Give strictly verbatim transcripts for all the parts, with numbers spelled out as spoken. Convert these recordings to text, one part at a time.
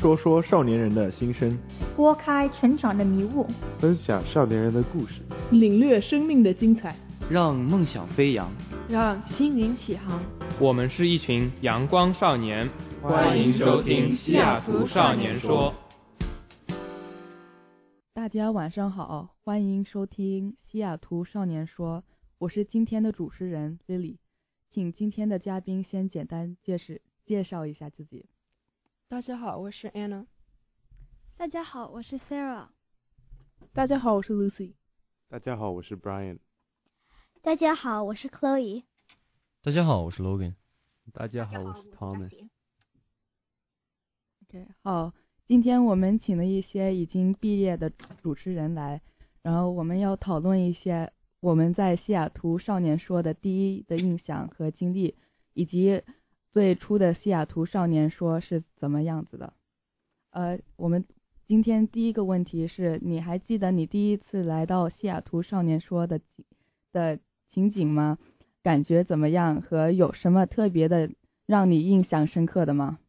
说说少年人的心声， 拨开成长的迷雾， 分享少年人的故事， 领略生命的精彩， 让梦想飞扬， 让心灵起航。 我们是一群阳光少年，欢迎收听西雅图少年说。 大家晚上好，欢迎收听西雅图少年说，我是今天的主持人 Lily， 请今天的嘉宾先简单介绍介绍一下自己。 大家好，我是 Anna。 大家好，我是 Sarah。 大家好，我是 Lucy。 大家好，我是 Brian。 大家好，我是 Chloe。 大家好，我是 Logan。 大家好，我是 Thomas。OK， 好，今天我们请了一些已经毕业的主持人来，然后我们要讨论一些我们在西雅图少年说的第一的印象和经历，以及最初的西雅图少年说是怎么样子的。呃，我们今天第一个问题是，你还记得你第一次来到西雅图少年说的的情景吗？感觉怎么样？和有什么特别的让你印象深刻的吗？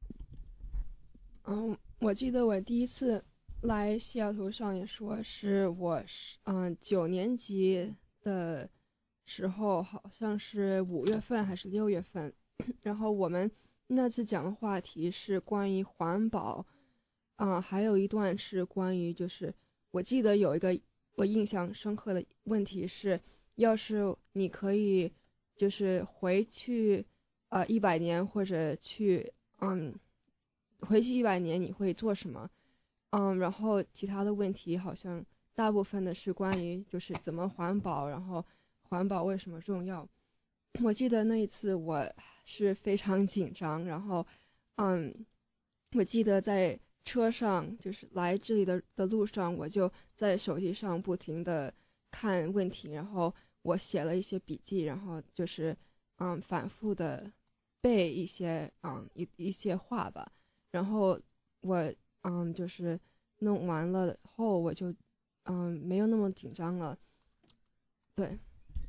嗯，我记得我第一次来西雅图少年说是我是嗯九年级的时候，好像是五月份还是六月份。然后我们那次讲的话题是关于环保，啊、呃，还有一段是关于就是我记得有一个我印象深刻的问题是，要是你可以就是回去呃一百年或者去嗯回去一百年你会做什么？嗯，然后其他的问题好像大部分的是关于就是怎么环保，然后环保为什么重要。我记得那一次我是非常紧张，然后嗯，我记得在车上就是来这里的的路上，我就在手机上不停的看问题，然后我写了一些笔记，然后就是嗯反复的背一些嗯一一些话吧，然后我嗯就是弄完了后我就嗯没有那么紧张了，对。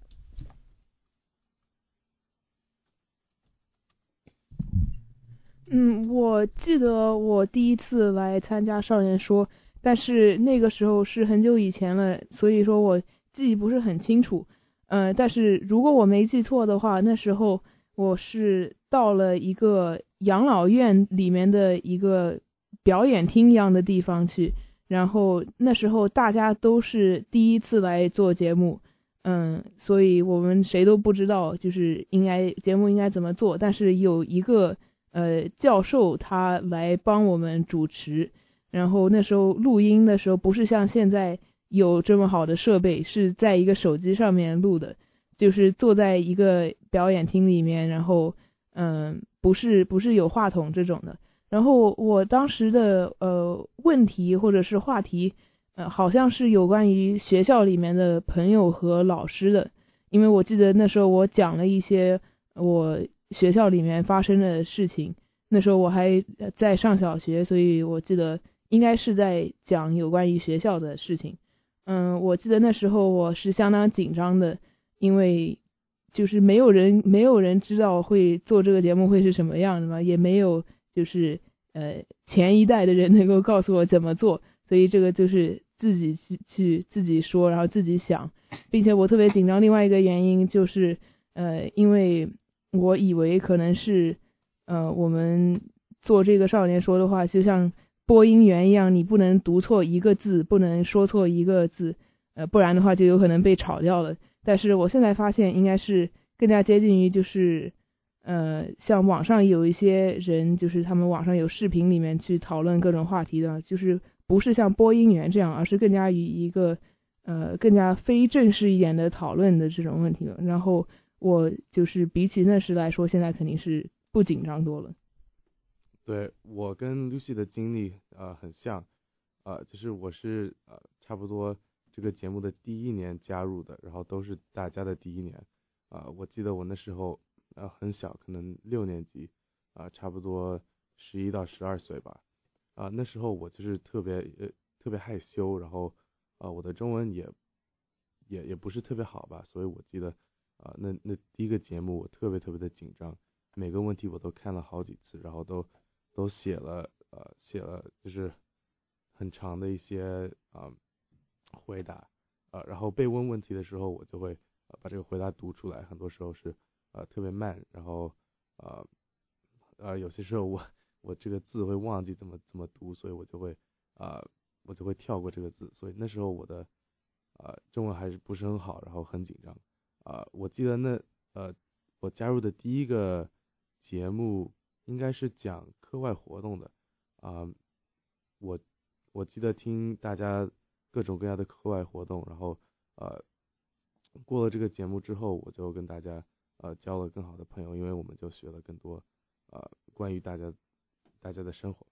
嗯，我记得我第一次来参加少年说，但是那个时候是很久以前了，所以说我记忆不是很清楚。嗯、呃，但是如果我没记错的话，那时候我是到了一个养老院里面的一个表演厅一样的地方去，然后那时候大家都是第一次来做节目，嗯，所以我们谁都不知道就是应该节目应该怎么做，但是有一个呃，教授他来帮我们主持，然后那时候录音的时候不是像现在有这么好的设备，是在一个手机上面录的，就是坐在一个表演厅里面，然后嗯，不是不是有话筒这种的。然后我当时的呃问题或者是话题，呃好像是有关于学校里面的朋友和老师的，因为我记得那时候我讲了一些我学校里面发生的事情，那时候我还在上小学，所以我记得应该是在讲有关于学校的事情。嗯，我记得那时候我是相当紧张的，因为就是没有人没有人知道会做这个节目会是什么样的嘛，也没有就是呃前一代的人能够告诉我怎么做，所以这个就是自己去去自己说，然后自己想，并且我特别紧张。另外一个原因就是呃因为我以为可能是，呃，我们做这个少年说的话，就像播音员一样，你不能读错一个字，不能说错一个字，呃，不然的话就有可能被炒掉了。但是我现在发现应该是更加接近于就是，呃，像网上有一些人，就是他们网上有视频里面去讨论各种话题的，就是不是像播音员这样，而是更加于一个呃更加非正式一点的讨论的这种问题了。然后我就是比起那时来说，现在肯定是不紧张多了。 对，我跟 Lucy 的经历呃很像，呃就是我是呃差不多这个节目的第一年加入的，然后都是大家的第一年。啊、呃，我记得我那时候呃很小，可能六年级，啊、呃、差不多十一到十二岁吧。啊、呃、那时候我就是特别呃特别害羞，然后啊、呃、我的中文也也也不是特别好吧，所以我记得。啊、呃，那那第一个节目我特别特别的紧张，每个问题我都看了好几次，然后都都写了呃写了就是很长的一些啊、呃、回答，呃，然后被问问题的时候，我就会呃把这个回答读出来，很多时候是呃特别慢，然后呃呃有些时候我我这个字会忘记怎么怎么读，所以我就会啊、呃、我就会跳过这个字，所以那时候我的呃中文还是不是很好，然后很紧张啊、呃。我记得那呃我加入的第一个节目应该是讲课外活动的啊、呃，我我记得听大家各种各样的课外活动，然后呃过了这个节目之后，我就跟大家呃交了更好的朋友，因为我们就学了更多呃关于大家大家的生活。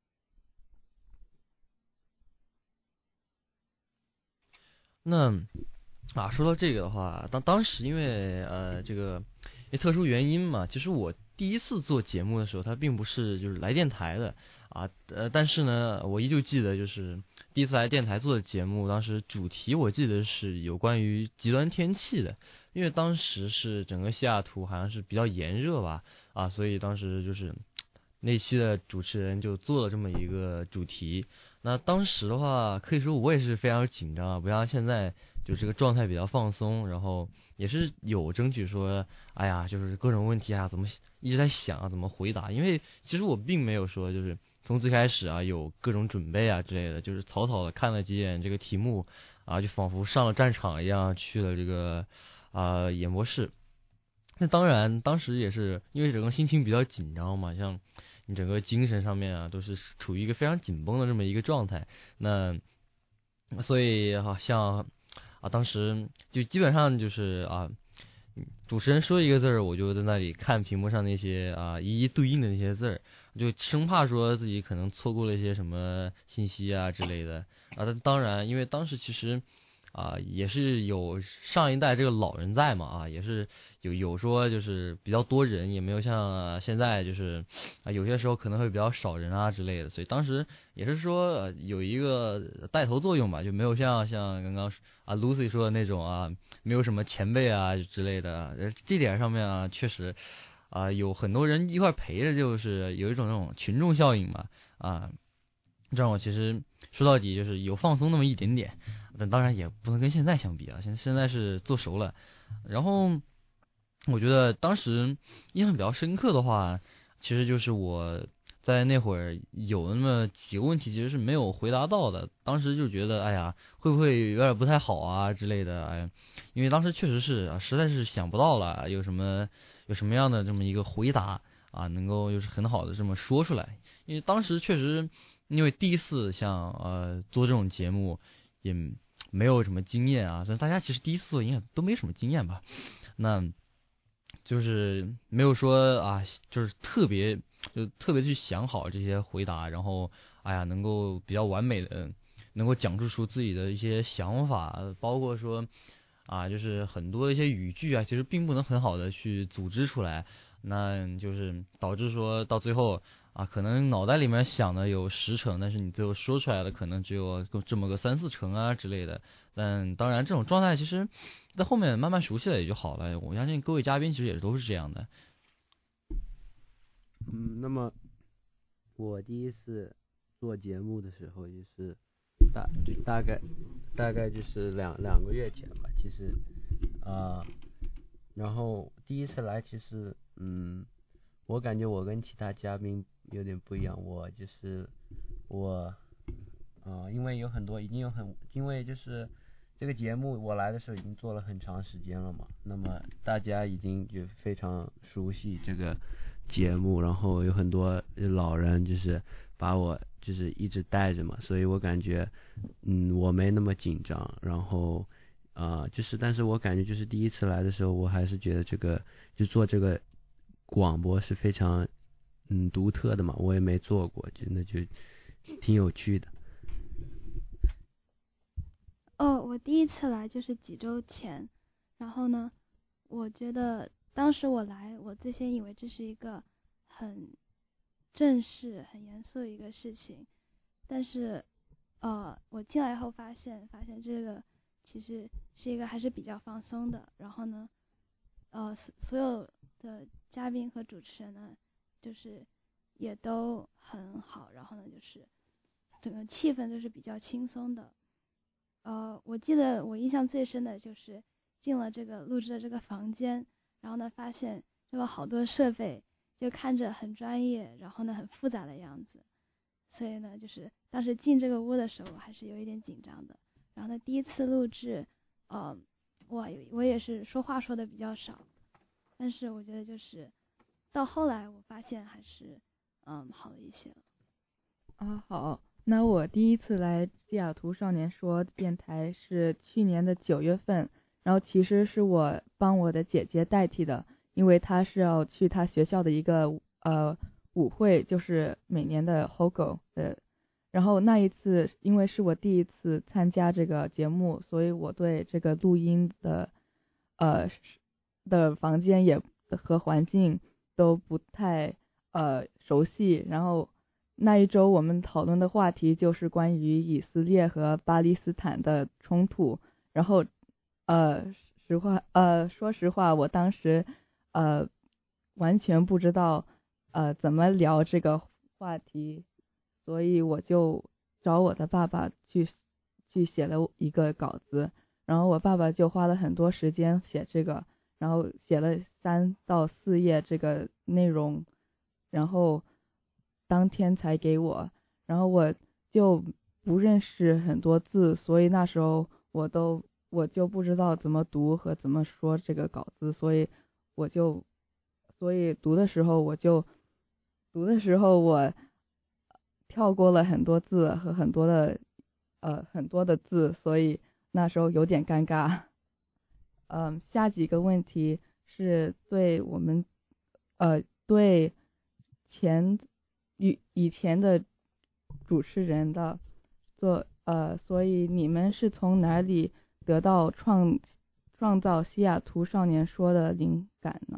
那啊，说到这个的话，当当时因为呃这个因为特殊原因嘛，其实我第一次做节目的时候，它并不是就是来电台的啊，呃，但是呢，我依旧记得就是第一次来电台做的节目，当时主题我记得是有关于极端天气的，因为当时是整个西雅图好像是比较炎热吧，啊，所以当时就是那期的主持人就做了这么一个主题。那当时的话，可以说我也是非常紧张啊，不像现在就这个状态比较放松，然后也是有争取说，哎呀，就是各种问题啊，怎么一直在想啊，怎么回答，因为其实我并没有说就是从最开始啊有各种准备啊之类的，就是草草的看了几眼这个题目啊，就仿佛上了战场一样去了这个啊演播室。那当然，当时也是因为整个心情比较紧张嘛，像你整个精神上面啊，都是处于一个非常紧绷的这么一个状态。那所以好像啊，当时就基本上就是啊，主持人说一个字儿，我就在那里看屏幕上那些啊一一对应的那些字儿，就生怕说自己可能错过了一些什么信息啊之类的啊。但当然，因为当时其实啊也是有上一代这个老人在嘛啊，也是有有说就是比较多人，也没有像现在就是啊有些时候可能会比较少人啊之类的，所以当时也是说、呃、有一个带头作用吧，就没有像像刚刚啊 Lucy 说的那种啊，没有什么前辈啊之类的，呃这点上面啊确实啊有很多人一块陪着，就是有一种那种群众效应嘛啊，让我其实说到底就是有放松那么一点点，但当然也不能跟现在相比啊，现现在是做熟了，然后我觉得当时印象比较深刻的话，其实就是我在那会儿有那么几个问题其实是没有回答到的，当时就觉得哎呀会不会有点不太好啊之类的，哎，因为当时确实是啊实在是想不到了有什么有什么样的这么一个回答啊能够就是很好的这么说出来，因为当时确实因为第一次像呃做这种节目也没有什么经验啊，所以大家其实第一次做应该都没什么经验吧，那就是没有说啊，就是特别就特别去想好这些回答，然后哎呀，能够比较完美的能够讲述出自己的一些想法，包括说啊，就是很多一些语句啊，其实并不能很好的去组织出来，那就是导致说到最后啊，可能脑袋里面想的有十成，但是你最后说出来的可能只有这么个三四成啊之类的。但当然，这种状态其实在后面慢慢熟悉了也就好了。我相信各位嘉宾其实也都是这样的。 嗯，那么我第一次做节目的时候，就是大大概大概就是两两个月前吧。其实啊、呃，然后第一次来，其实嗯，我感觉我跟其他嘉宾有点不一样。我就是我啊、呃，因为有很多已经有很因为就是这个节目我来的时候已经做了很长时间了嘛，那么大家已经就非常熟悉这个节目，然后有很多老人就是把我就是一直带着嘛，所以我感觉嗯我没那么紧张，然后啊、呃、就是但是我感觉就是第一次来的时候，我还是觉得这个就做这个广播是非常嗯独特的嘛，我也没做过，真的就挺有趣的。 哦，我第一次来就是几周前，然后呢，我觉得当时我来，我最先以为这是一个很正式、很严肃的一个事情，但是，呃，我进来后发现，发现这个其实是一个还是比较放松的。然后呢，呃，所有的嘉宾和主持人呢，就是也都很好，然后呢就是整个气氛都是比较轻松的。呃，我记得我印象最深的就是进了这个录制的这个房间，然后呢发现有好多设备，就看着很专业，然后呢很复杂的样子，所以呢就是当时进这个屋的时候还是有一点紧张的。然后呢第一次录制，呃，我我也是说话说的比较少，但是我觉得就是到后来我发现还是嗯好了一些了。 啊，好，那我第一次来西雅图少年说电台是去年的九月份，然后其实是我帮我的姐姐代替的，因为她是要去她学校的一个呃舞会，就是每年的 Hogo 的，然后那一次因为是我第一次参加这个节目，所以我对这个录音的呃的房间也和环境都不太呃熟悉，然后那一周我们讨论的话题就是关于以色列和巴勒斯坦的冲突，然后呃实话呃说实话，我当时呃完全不知道呃怎么聊这个话题，所以我就找我的爸爸去去写了一个稿子，然后我爸爸就花了很多时间写这个，然后写了三到四页这个内容，然后当天才给我，然后我就不认识很多字，所以那时候我都我就不知道怎么读和怎么说这个稿子，所以我就所以读的时候我就读的时候我跳过了很多字和很多的呃很多的字，所以那时候有点尴尬。嗯，下几个问题是对我们呃对前以以前的主持人的做呃，所以你们是从哪里得到创创造西雅图少年说的灵感呢？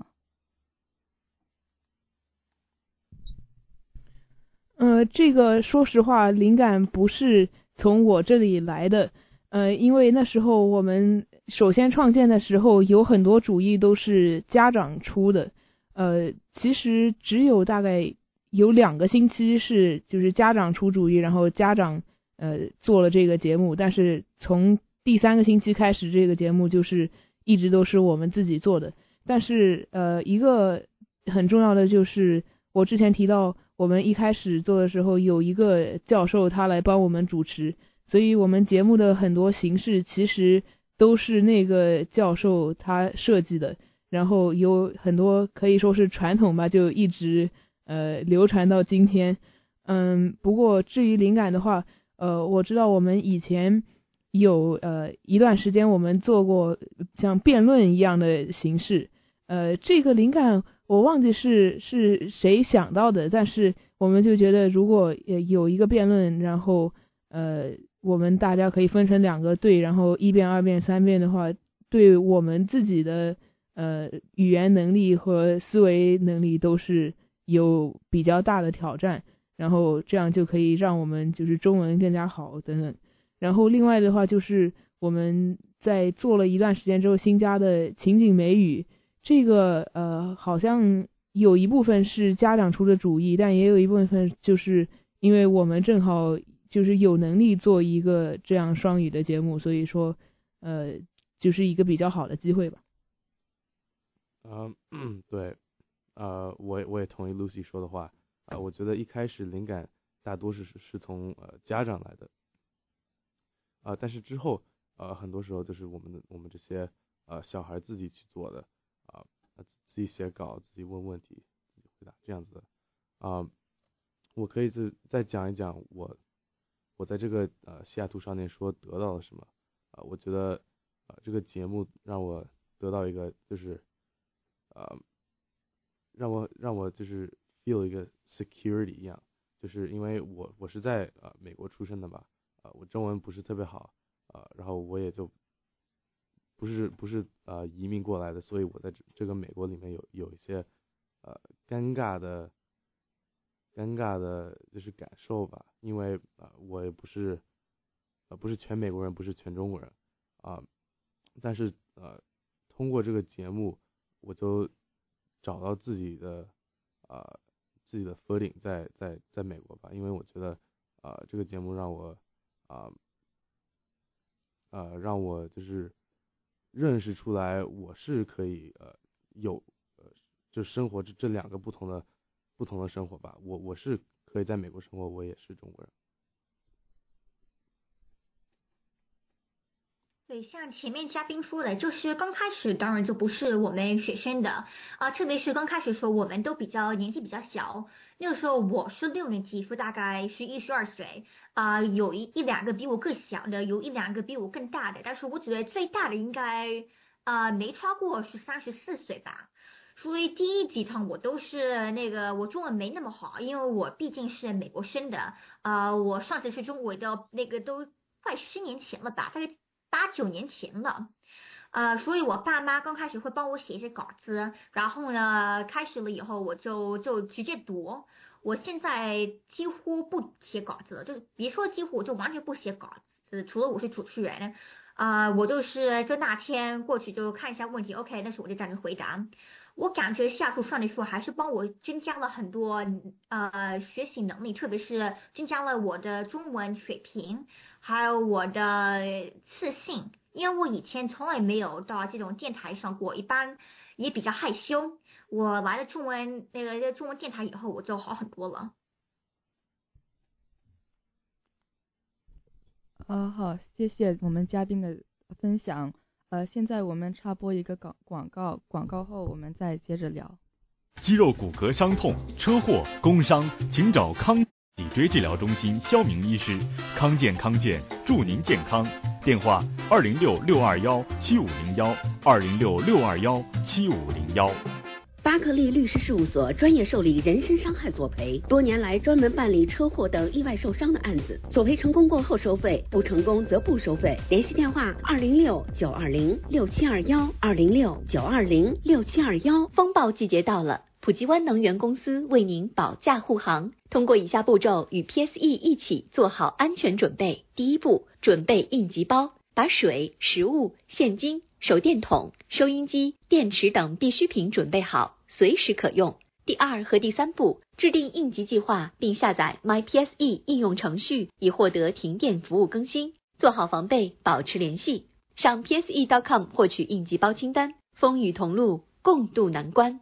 呃，这个说实话，灵感不是从我这里来的。呃，因为那时候我们首先创建的时候，有很多主意都是家长出的。呃，其实只有大概有两个星期是就是家长出主意，然后家长呃做了这个节目。但是从第三个星期开始，这个节目就是一直都是我们自己做的。但是呃，一个很重要的就是我之前提到，我们一开始做的时候有一个教授他来帮我们主持。所以我们节目的很多形式其实都是那个教授他设计的，然后有很多可以说是传统吧，就一直呃流传到今天。嗯，不过至于灵感的话，呃，我知道我们以前有呃一段时间我们做过像辩论一样的形式，呃，这个灵感我忘记是是谁想到的，但是我们就觉得如果有一个辩论，然后呃。我们大家可以分成两个队，然后一辩、二辩、三辩的话，对我们自己的呃语言能力和思维能力都是有比较大的挑战，然后这样就可以让我们就是中文更加好等等。然后另外的话就是我们在做了一段时间之后新加的情景美语，这个呃好像有一部分是家长出的主意，但也有一部分就是因为我们正好就是有能力做一个这样双语的节目，所以说呃就是一个比较好的机会吧。 嗯、呃，对，呃，我我也同意 Lucy 说的话，啊、呃，我觉得一开始灵感大多是是从呃家长来的，啊、呃，但是之后呃很多时候就是我们的我们这些呃小孩自己去做的，啊、呃，自己写稿，自己问问题，自己回答这样子的，啊、呃，我可以再再讲一讲我。我在这个呃西雅图少年说得到了什么啊、呃？我觉得啊、呃、这个节目让我得到一个就是呃让我让我就是 feel 一个 security 一样，就是因为我我是在呃美国出生的嘛，啊、呃、我中文不是特别好啊、呃，然后我也就不是不是呃移民过来的，所以我在这这个美国里面有有一些呃尴尬的。尴尬的就是感受吧，因为啊、呃、我也不是呃不是全美国人，不是全中国人啊、呃，但是呃通过这个节目，我就找到自己的啊、呃、 自己的 footing 在在在美国吧，因为我觉得呃这个节目让我啊呃, 呃让我就是认识出来我是可以呃有呃就生活这这两个不同的不同的生活吧，我我是可以在美国生活，我也是中国人。 对，像前面嘉宾说的，就是刚开始当然就不是我们学生的啊，特别是刚开始的时候，我们都比较年纪比较小。那个时候我是六年级，大概是一十二岁啊，有一一两个比我更小的，有一两个比我更大的，但是我觉得最大的应该啊没超过是三十四岁吧。所以第一几场我都是那个我中文没那么好，因为我毕竟是美国生的啊，我上次去中国的那个都快十年前了吧，大概八九年前了。呃，所以我爸妈刚开始会帮我写一些稿子，然后呢，开始了以后我就就直接读。我现在几乎不写稿子了，就别说几乎，我就完全不写稿子，除了我是主持人，啊、呃，我就是就那天过去就看一下问题 ，OK， 但是我就这样子回答。我感觉下图上的说还是帮我增加了很多呃学习能力，特别是增加了我的中文水平，还有我的自信。因为我以前从来没有到这种电台上过，一般也比较害羞。我来了中文那个中文电台以后，我就好很多了。 呃，好，谢谢我们嘉宾的分享。呃，现在我们插播一个广广告，广告后我们再接着聊。 肌肉骨骼伤痛、车祸、工伤，请找康脊椎治疗中心肖明医师。康健康健，祝您健康。电话：二零六六二幺七五零幺，二零六六二幺七五零幺。 巴克利律师事务所专业受理人身伤害索赔，多年来专门办理车祸等意外受伤的案子，索赔成功过后收费，不成功则不收费。联系电话：二零六九二零六七二幺，二零六九二零六七二幺。 风暴季节到了，普吉湾能源公司为您保驾护航，通过以下步骤与 P S E 一起做好安全准备。第一步，准备应急包，把水、食物、现金、手电筒、收音机、电池等必需品准备好，随时可用。第二和第三步，制定应急计划，并下载 My P S E 应用程序，以获得停电服务更新。做好防备，保持联系。上 P S E dot com 获取应急包清单。风雨同路，共度难关。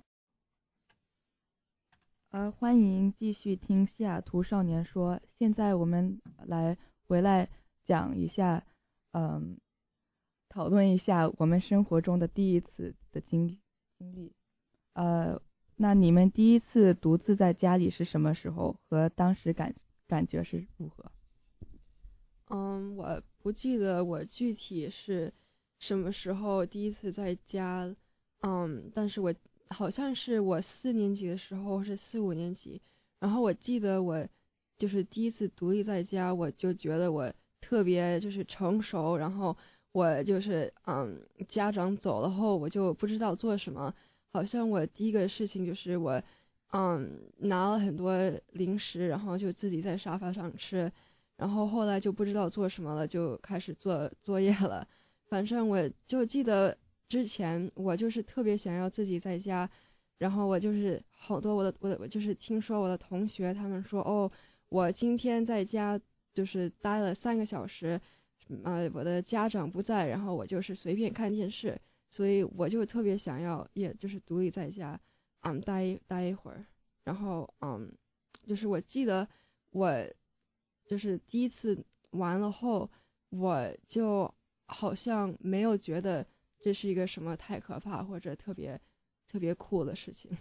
呃，欢迎继续听西雅图少年说。现在我们来回来讲一下，嗯，讨论一下我们生活中的第一次的经历经历。呃，那你们第一次独自在家里是什么时候？和当时感感觉是如何？ 嗯，我不记得我具体是什么时候第一次在家，嗯，但是我好像是我四年级的时候，是四五年级，然后我记得我就是第一次独立在家，我就觉得我特别就是成熟，然后我就是嗯，家长走了后，我就不知道做什么。好像我第一个事情就是我，嗯，拿了很多零食，然后就自己在沙发上吃，然后后来就不知道做什么了，就开始做作业了。反正我就记得之前我就是特别想要自己在家，然后我就是好多我的我的我就是听说我的同学他们说，哦，我今天在家就是待了三个小时，呃，我的家长不在，然后我就是随便看电视。所以我就特别想要，也就是独立在家，嗯，待待一会儿。然后，嗯，就是我记得我就是第一次完了后，我就好像没有觉得这是一个什么太可怕或者特别特别酷的事情。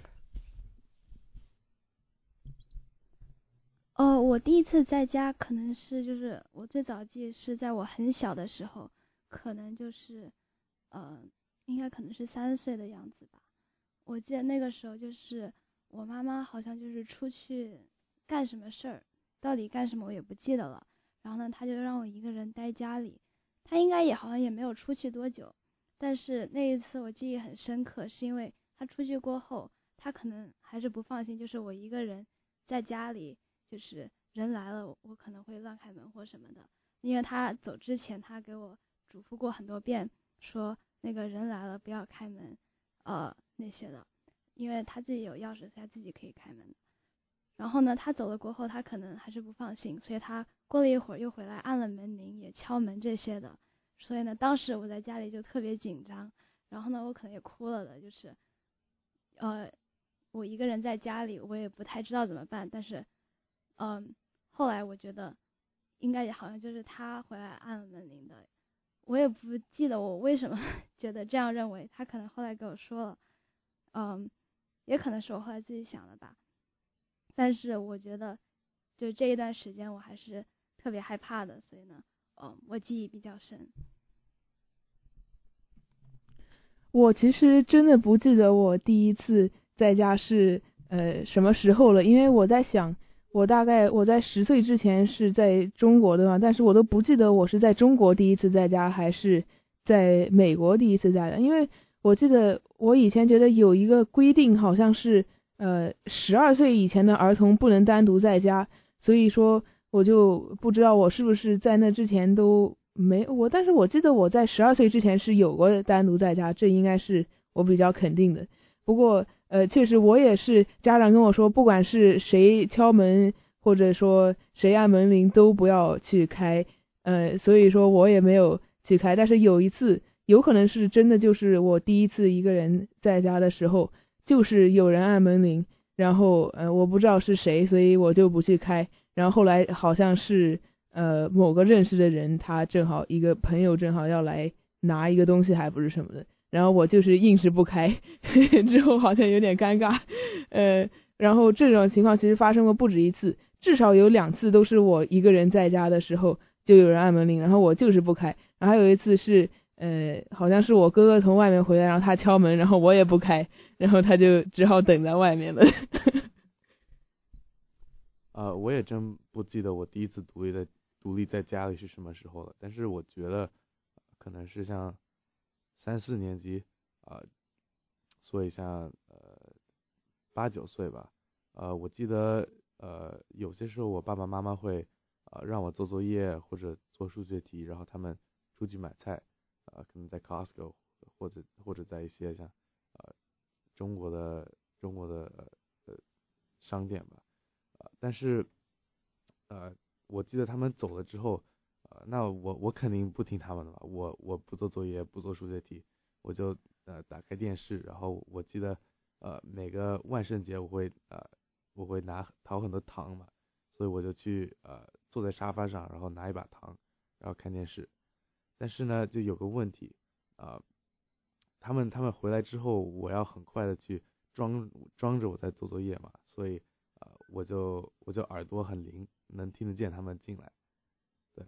哦，我第一次在家可能是就是我最早记是在我很小的时候，可能就是呃。应该可能是三岁的样子吧。我记得那个时候就是我妈妈好像就是出去干什么事儿，到底干什么我也不记得了。然后呢，她就让我一个人待家里。她应该也好像也没有出去多久，但是那一次我记忆很深刻，是因为她出去过后，她可能还是不放心，就是我一个人在家里，就是人来了我可能会乱开门或什么的。因为她走之前，她给我嘱咐过很多遍，说那个人来了不要开门，呃那些的，因为他自己有钥匙，他自己可以开门。 然后呢，他走了过后，他可能还是不放心，所以他过了一会儿又回来按了门铃，也敲门这些的。所以呢，当时我在家里就特别紧张，然后呢，我可能也哭了的，就是，呃，我一个人在家里，我也不太知道怎么办。但是，嗯、呃，后来我觉得，应该也好像就是他回来按了门铃的，我也不记得我为什么觉得这样认为，他可能后来跟我说了，嗯，也可能是我后来自己想的吧。但是我觉得，就这一段时间我还是特别害怕的，所以呢，嗯，我记忆比较深。 我其实真的不记得我第一次在家是呃什么时候了，因为我在想，我大概我在十岁之前是在中国的嘛，但是我都不记得我是在中国第一次在家还是在美国第一次在家，因为我记得我以前觉得有一个规定，好像是呃十二岁以前的儿童不能单独在家，所以说我就不知道我是不是在那之前都没我，但是我记得我在十二岁之前是有过单独在家，这应该是我比较肯定的。不过呃，确实我也是家长跟我说，不管是谁敲门或者说谁按门铃都不要去开，呃，所以说我也没有去开。但是有一次，有可能是真的就是我第一次一个人在家的时候，就是有人按门铃，然后呃我不知道是谁，所以我就不去开。然后后来好像是呃某个认识的人，他正好一个朋友正好要来拿一个东西还不是什么的，然后我就是硬是不开，呵呵之后好像有点尴尬，呃，然后这种情况其实发生过不止一次，至少有两次都是我一个人在家的时候就有人按门铃，然后我就是不开。然后还有一次是呃好像是我哥哥从外面回来，然后他敲门，然后我也不开，然后他就只好等在外面了。 呃，我也真不记得我第一次独立在独立在家里是什么时候了，但是我觉得可能是像三四年级啊、呃，所以像呃八九岁吧，呃，我记得呃有些时候我爸爸妈妈会呃让我做作业或者做数学题，然后他们出去买菜，呃，可能在 Costco 或者或者在一些像呃中国的中国的呃商店吧。呃，但是，呃，我记得他们走了之后，呃，那我我肯定不听他们的了，我我不做作业，不做数学题，我就呃打开电视，然后我记得呃每个万圣节我会呃我会拿淘很多糖嘛，所以我就去呃坐在沙发上，然后拿一把糖，然后看电视。但是呢，就有个问题，啊、呃，他们他们回来之后，我要很快的去装装着我在做作业嘛，所以。呃，我就我就耳朵很灵，能听得见他们进来。对。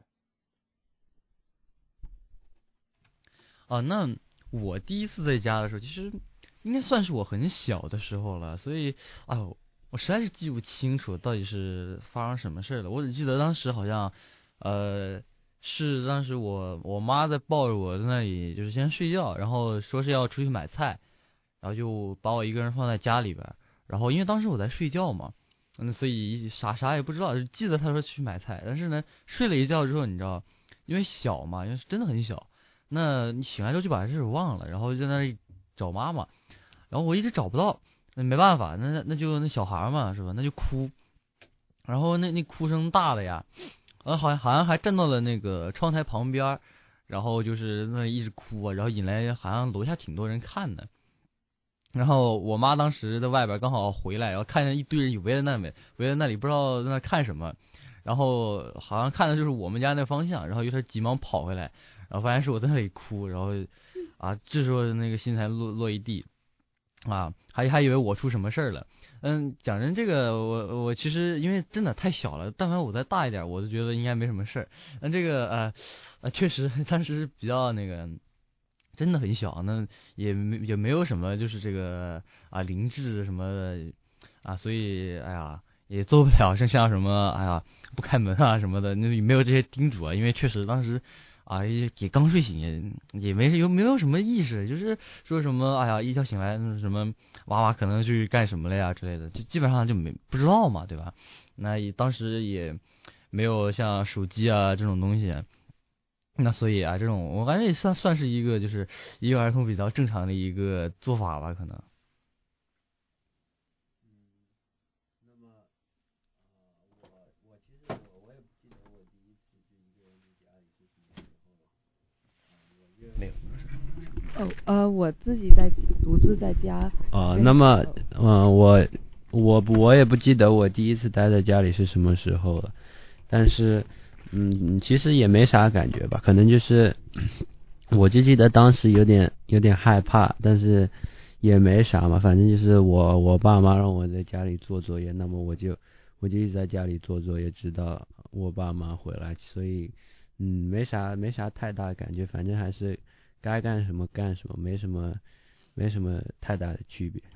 啊，那我第一次在家的时候，其实应该算是我很小的时候了，所以哎呦，我实在是记不清楚到底是发生什么事了。我只记得当时好像，呃，是当时我我妈在抱着我在那里就是先睡觉，然后说是要出去买菜，然后就把我一个人放在家里边。然后因为当时我在睡觉嘛，嗯，所以啥啥也不知道，就记得他说去买菜，但是呢，睡了一觉之后，你知道，因为小嘛，因为真的很小，那你醒来之后就把这事忘了，然后就在那里找妈妈，然后我一直找不到，那没办法，那那就那小孩嘛，是吧？那就哭，然后那那哭声大的呀，呃，好像好像还站到了那个窗台旁边，然后就是那一直哭啊，然后引来好像楼下挺多人看的。然后我妈当时在外边刚好回来，然后看见一堆人围在那里，围在那里不知道在那看什么，然后好像看的就是我们家那方向，然后于是急忙跑回来，然后发现是我在那里哭，然后啊这时候那个心才落落一地，啊还还以为我出什么事儿了。嗯，讲真这个我我其实因为真的太小了，但凡我再大一点，我就觉得应该没什么事儿。那这个呃呃确实当时比较那个。真的很小，那也没也没有什么，就是这个啊灵智什么的啊，所以哎呀也做不了像像什么哎呀不开门啊什么的，那没有这些叮嘱啊，因为确实当时啊也也刚睡醒，也也没有没有什么意识，就是说什么哎呀一觉醒来什么娃娃可能去干什么了呀之类的，就基本上就没不知道嘛，对吧？那也当时也没有像手机啊这种东西。那所以啊，这种我感觉也算算是一个就是婴幼儿童比较正常的一个做法吧，可能。 嗯，那么没有。 哦，呃，我自己在独自在家。 哦，那么，嗯、呃，我我我也不记得我第一次待在家里是什么时候了，但是，嗯，其实也没啥感觉吧，可能就是，我就记得当时有点有点害怕，但是也没啥嘛，反正就是我我爸妈让我在家里做作业，那么我就我就一直在家里做作业，直到我爸妈回来，所以，嗯，没啥没啥太大感觉，反正还是。该干什么干什么，没什么，没什么太大的区别。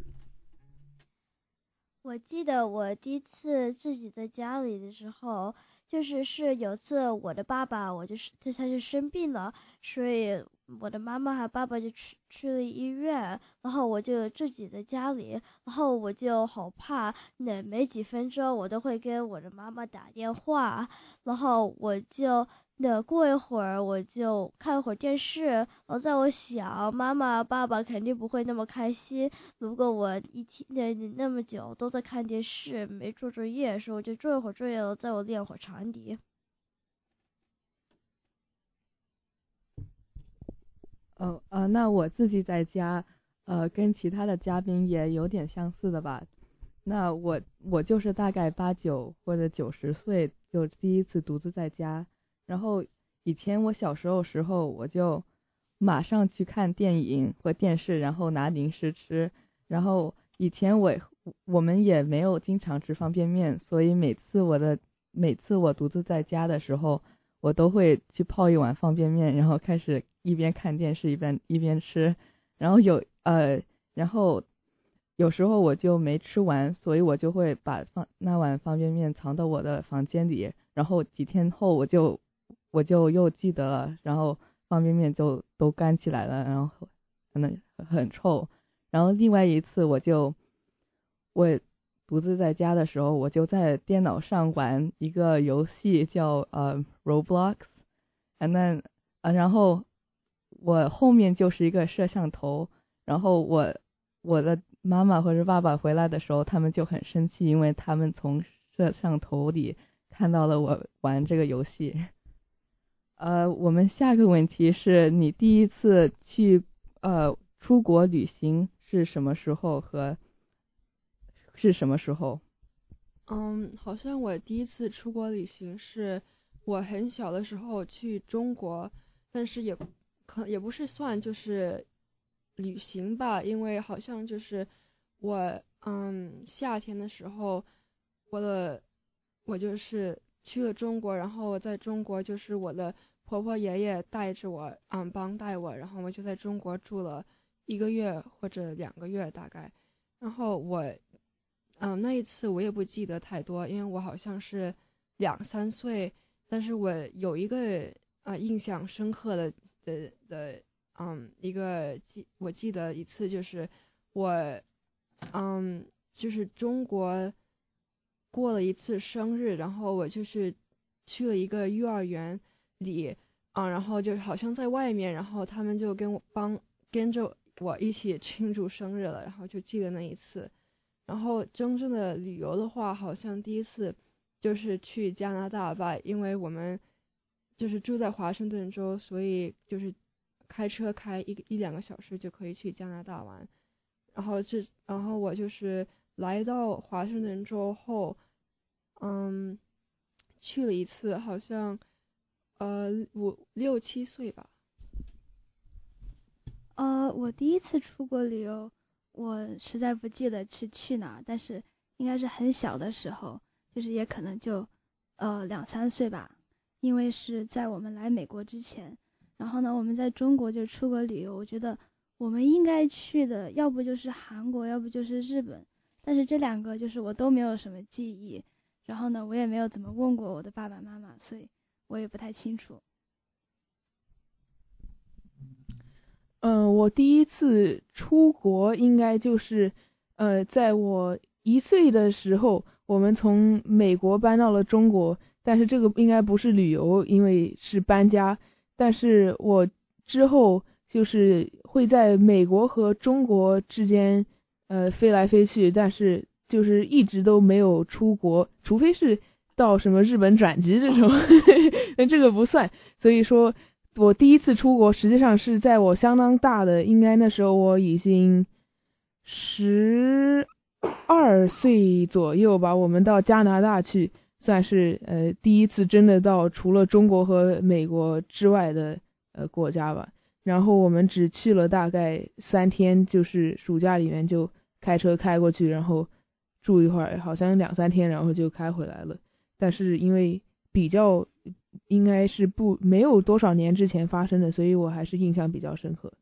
我记得我第一次自己在家里的时候，就是是有次我的爸爸，我就是这他就生病了，所以我的妈妈和爸爸就去去了医院，然后我就自己在家里，然后我就好怕，那没几分钟我都会跟我的妈妈打电话，然后我就。那过一会儿我就看会儿电视，然后在我想妈妈爸爸肯定不会那么开心，如果我一天那那么久都在看电视没做作业的时候，我就做一会儿作业了，再我练会儿长笛。 哦呃，那我自己在家，呃，跟其他的嘉宾也有点相似的吧。那我我就是大概八九或者九十岁就第一次独自在家。然后以前我小时候时候，我就马上去看电影或电视，然后拿零食吃。然后以前我我们也没有经常吃方便面，所以每次我的每次我独自在家的时候，我都会去泡一碗方便面，然后开始一边看电视一边一边吃。然后有呃，然后有时候我就没吃完，所以我就会把方那碗方便面藏到我的房间里。然后几天后我就。我就又记得了，然后方便面就都干起来了，然后可能很臭。然后另外一次我就我独自在家的时候，我就在电脑上玩一个游戏叫呃 Roblox，and then 呃然后我后面就是一个摄像头，然后我我的妈妈或者爸爸回来的时候，他们就很生气，因为他们从摄像头里看到了我玩这个游戏。呃，我们下个问题是你第一次去呃出国旅行是什么时候和是什么时候？ 嗯，好像我第一次出国旅行是我很小的时候去中国，但是也可也不是算就是旅行吧，因为好像就是我嗯夏天的时候，我的我就是去了中国，然后在中国就是我的婆婆爷爷带着我，嗯，帮带我，然后我就在中国住了一个月或者两个月大概。然后我，嗯，那一次我也不记得太多，因为我好像是两三岁，但是我有一个啊、呃、印象深刻的的的，嗯，一个记我记得一次就是我，嗯，就是中国过了一次生日，然后我就是去了一个幼儿园。里啊，然后就好像在外面，然后他们就跟我帮跟着我一起庆祝生日了，然后就记得那一次。然后真正的旅游的话，好像第一次就是去加拿大吧，因为我们就是住在华盛顿州，所以就是开车开一一两个小时就可以去加拿大玩。然后这然后我就是来到华盛顿州后，嗯，去了一次，好像。呃，五六七岁吧。 呃，我第一次出国旅游，我实在不记得是去哪，但是应该是很小的时候，就是也可能就呃两三岁吧，因为是在我们来美国之前。然后呢，我们在中国就出国旅游，我觉得我们应该去的，要不就是韩国，要不就是日本，但是这两个就是我都没有什么记忆。然后呢，我也没有怎么问过我的爸爸妈妈，所以。我也不太清楚。 嗯、呃，我第一次出国应该就是呃，在我一岁的时候，我们从美国搬到了中国，但是这个应该不是旅游，因为是搬家。但是我之后就是会在美国和中国之间呃飞来飞去，但是就是一直都没有出国，除非是到什么日本转机这种，这个不算。所以说我第一次出国实际上是在我相当大的，应该那时候我已经十二岁左右吧，我们到加拿大去，算是呃第一次真的到除了中国和美国之外的呃国家吧。然后我们只去了大概三天，就是暑假里面就开车开过去，然后住一会儿，好像两三天，然后就开回来了。但是因为比较应该是不没有多少年之前发生的，所以我还是印象比较深刻。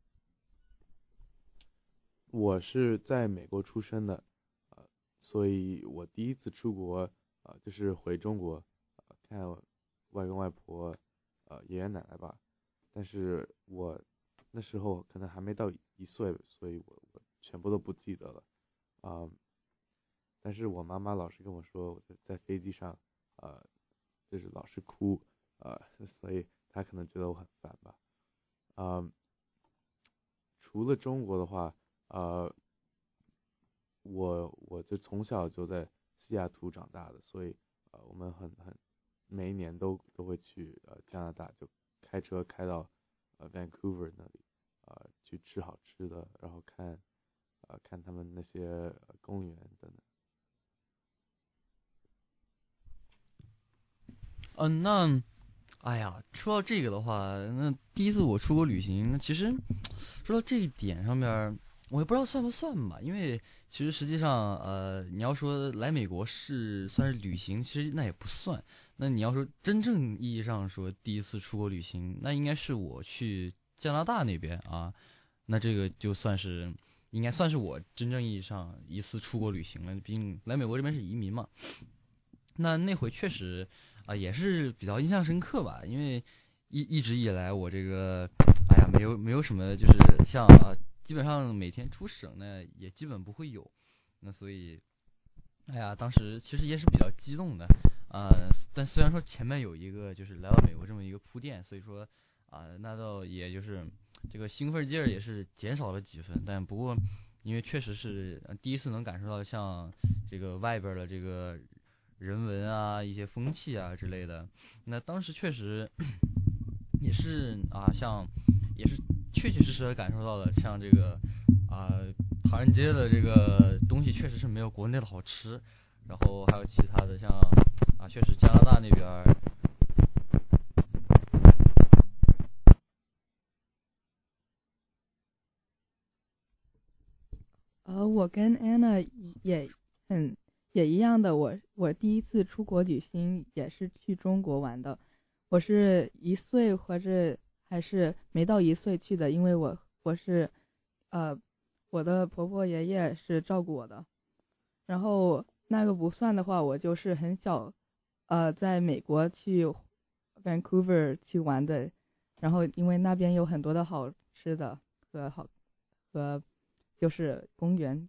我是在美国出生的，呃，所以我第一次出国，呃，就是回中国，呃，看外公外婆，呃，爷爷奶奶吧。但是我那时候可能还没到一岁，所以我我全部都不记得了，啊、呃，但是我妈妈老是跟我说我在在飞机上，呃，就是老是哭，呃，所以她可能觉得我很烦吧，啊、呃，除了中国的话，呃，我我就从小就在西雅图长大的，所以呃，我们很很每一年都都会去呃加拿大，就开车开到呃 Vancouver 那里，呃去吃好吃的，然后看呃看他们那些公园等等。 嗯，那，哎呀，说到这个的话，那第一次我出国旅行，那其实说到这一点上面，我也不知道算不算吧，因为其实实际上，呃，你要说来美国是算是旅行，其实那也不算。那你要说真正意义上说第一次出国旅行，那应该是我去加拿大那边啊，那这个就算是应该算是我真正意义上一次出国旅行了，毕竟来美国这边是移民嘛。那那回确实啊、呃、也是比较印象深刻吧，因为一一直以来我这个哎呀没有没有什么就是像啊、呃、基本上每天出省呢也基本不会有，那所以哎呀当时其实也是比较激动的啊、呃，但虽然说前面有一个就是来到美国这么一个铺垫，所以说啊、呃、那倒也就是这个兴奋劲儿也是减少了几分，但不过因为确实是第一次能感受到像这个外边的这个人文啊一些风气啊之类的，那当时确实也是啊像也是确确实实的感受到了像这个啊唐人街的这个东西确实是没有国内的好吃，然后还有其他的像啊确实加拿大那边呃我跟 Anna 也很也一样的，我我第一次出国旅行也是去中国玩的，我是一岁或者还是没到一岁去的，因为我我是呃我的婆婆爷爷是照顾我的，然后那个不算的话，我就是很小呃在美国去 Vancouver 去玩的，然后因为那边有很多的好吃的和好和就是公园。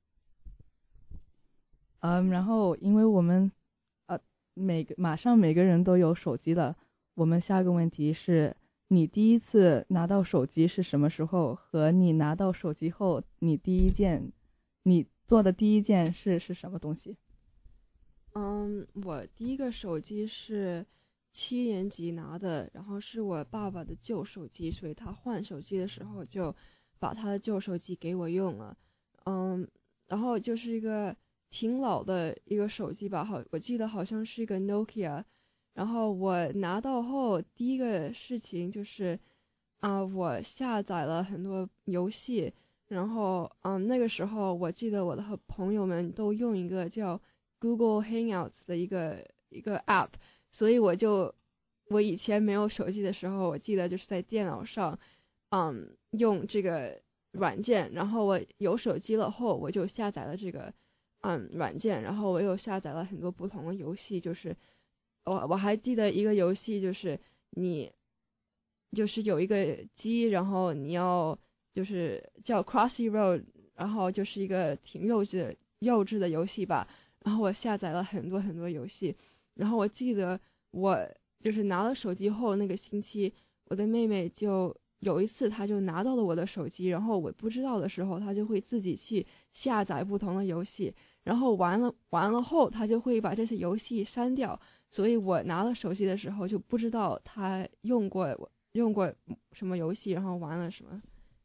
嗯，然后因为我们呃每个马上每个人都有手机了，我们下一个问题是你第一次拿到手机是什么时候，和你拿到手机后你第一件你做的第一件事是什么东西？ 嗯，我第一个手机是七年级拿的，然后是我爸爸的旧手机，所以他换手机的时候就把他的旧手机给我用了。嗯，然后就是一个挺老的一个手机吧，好，我记得好像是一个 Nokia。然后我拿到后第一个事情就是啊、呃，我下载了很多游戏，然后嗯，那个时候我记得我的朋友们都用一个叫 Google Hangouts 的一个一个 app， 所以我就我以前没有手机的时候，我记得就是在电脑上嗯用这个软件，然后我有手机了后，我就下载了这个嗯软件，然后我又下载了很多不同的游戏，就是我我还记得一个游戏就是你就是有一个鸡，然后你要就是叫 Crossy Road， 然后就是一个挺幼稚幼稚的游戏吧，然后我下载了很多很多游戏，然后我记得我就是拿了手机后那个星期，我的妹妹就有一次她就拿到了我的手机，然后我不知道的时候她就会自己去下载不同的游戏， 然后完了完了后他就会把这些游戏删掉，所以我拿了手机的时候就不知道他用过用过什么游戏，然后玩了什么。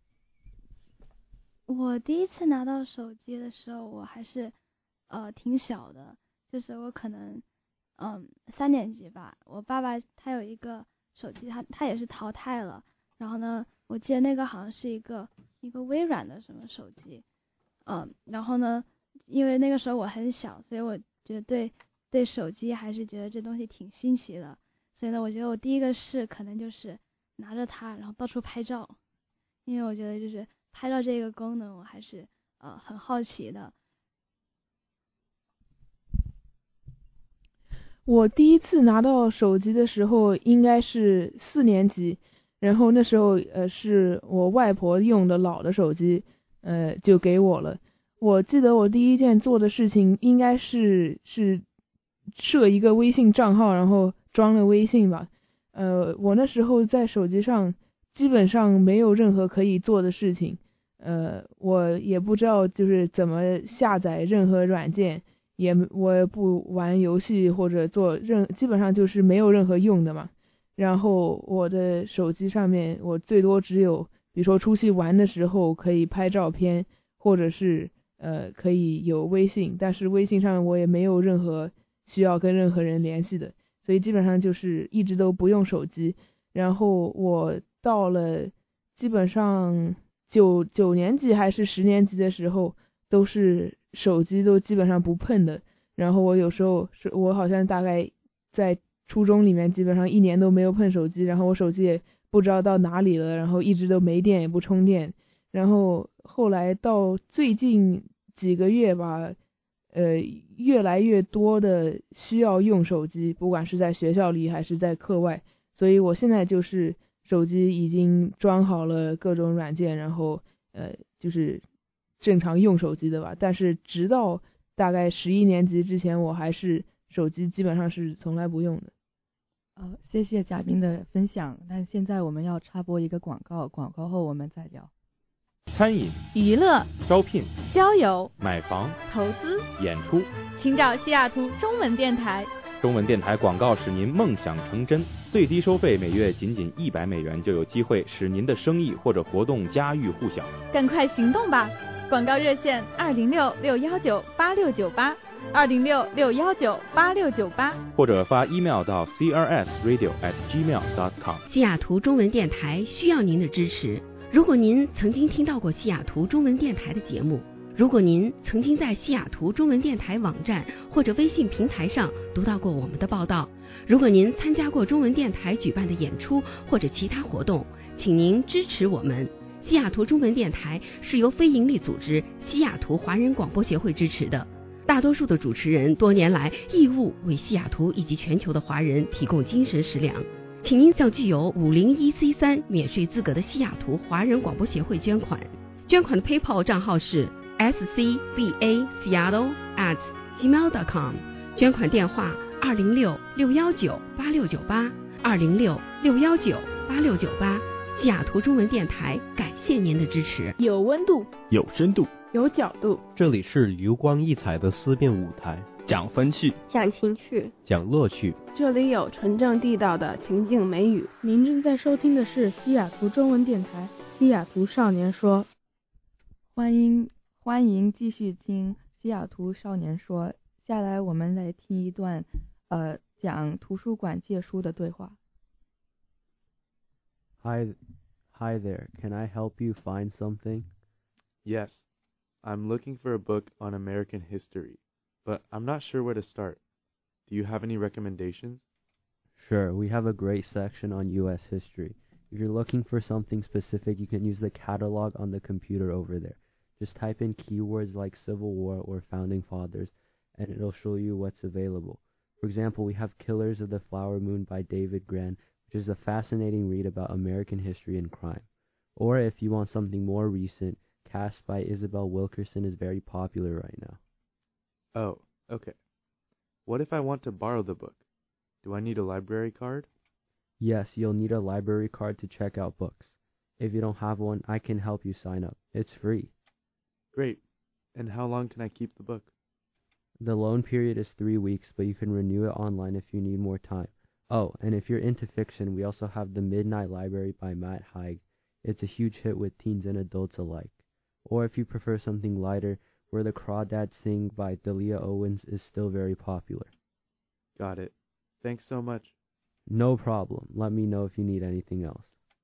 我第一次拿到手机的时候，我还是呃挺小的，就是我可能嗯三年级吧。我爸爸他有一个手机，他他也是淘汰了。然后呢，我记得那个好像是一个一个微软的什么手机，嗯，然后呢，因为那个时候我很小，所以我觉得对对手机还是觉得这东西挺新奇的。所以呢，我觉得我第一个试可能就是拿着它，然后到处拍照，因为我觉得就是拍照这个功能我还是呃很好奇的。 我第一次拿到手机的时候应该是四年级，然后那时候呃是我外婆用的老的手机，呃就给我了。我记得我第一件做的事情应该是是设一个微信账号，然后装了微信吧。呃，我那时候在手机上基本上没有任何可以做的事情，呃，我也不知道就是怎么下载任何软件，也我也不玩游戏或者做任，基本上就是没有任何用的嘛。然后我的手机上面我最多只有，比如说出去玩的时候可以拍照片，或者是呃可以有微信，但是微信上我也没有任何需要跟任何人联系的，所以基本上就是一直都不用手机。然后我到了基本上九九年级还是十年级的时候，都是手机都基本上不碰的。然后我有时候是我好像大概在初中里面基本上一年都没有碰手机，然后我手机也不知道到哪里了，然后一直都没电也不充电。然后后来到最近几个月吧，呃，越来越多的需要用手机，不管是在学校里还是在课外，所以我现在就是手机已经装好了各种软件，然后呃就是正常用手机的吧。但是直到大概十一年级之前，我还是手机基本上是从来不用的。 呃，谢谢嘉宾的分享，但现在我们要插播一个广告，广告后我们再聊。 餐饮、 娱乐、 招聘、 交友、 买房、 投资、 演出， 请找西雅图中文电台。 中文电台广告使您梦想成真，最低收费每月仅仅一百美元，就有机会使您的生意或者活动家喻户晓。 赶快行动吧！广告热线二零六六幺九八六九八。二零六六幺九八六九八， 或者发 email 到 c r s radio at gmail dot com。 西雅图中文电台需要您的支持。如果您曾经听到过西雅图中文电台的节目，如果您曾经在西雅图中文电台网站或者微信平台上读到过我们的报道，如果您参加过中文电台举办的演出或者其他活动，请您支持我们。西雅图中文电台是由非营利组织西雅图华人广播协会支持的。大多数的主持人多年来义务为西雅图以及全球的华人提供精神食粮，请您向具有五零一 C 三免税资格的西雅图华人广播协会捐款。捐款的 PayPal 账号是 s c b a seattle at gmail dot com， 捐款电话二零六六幺九八六九八二零六六幺九八六九八。西雅图中文电台感谢您的支持。 有温度， 有深度， 有角度， 这里是油光溢彩的思辨舞台， 讲风趣， 讲情趣， 讲乐趣， 这里有纯正地道的情境美语。 您正在收听的是西雅图中文电台西雅图少年说。 欢迎欢迎继续听西雅图少年说。下来我们来听一段呃讲图书馆借书的对话。 Hi, hi there. Can I help you find something? Yes, I'm looking for a book on American history, but I'm not sure where to start. Do you have any recommendations? Sure, we have a great section on U S history. If you're looking for something specific, you can use the catalog on the computer over there. Just type in keywords like Civil War or Founding Fathers, and it'll show you what's available. For example, we have Killers of the Flower Moon by David Grann, which is a fascinating read about American history and crime. Or if you want something more recent, Caste by Isabel Wilkerson is very popular right now. Oh, okay. What if I want to borrow the book? Do I need a library card? Yes, you'll need a library card to check out books. If you don't have one, I can help you sign up. It's free. Great. And how long can I keep the book? The loan period is three weeks, but you can renew it online if you need more time. Oh, and if you're into fiction, we also have The Midnight Library by Matt Haig. It's a huge hit with teens and adults alike. Or if you prefer something lighter, Where the Crawdads Sing by Delia Owens is still very popular. Got it. Thanks so much. No problem. Let me know if you need anything else.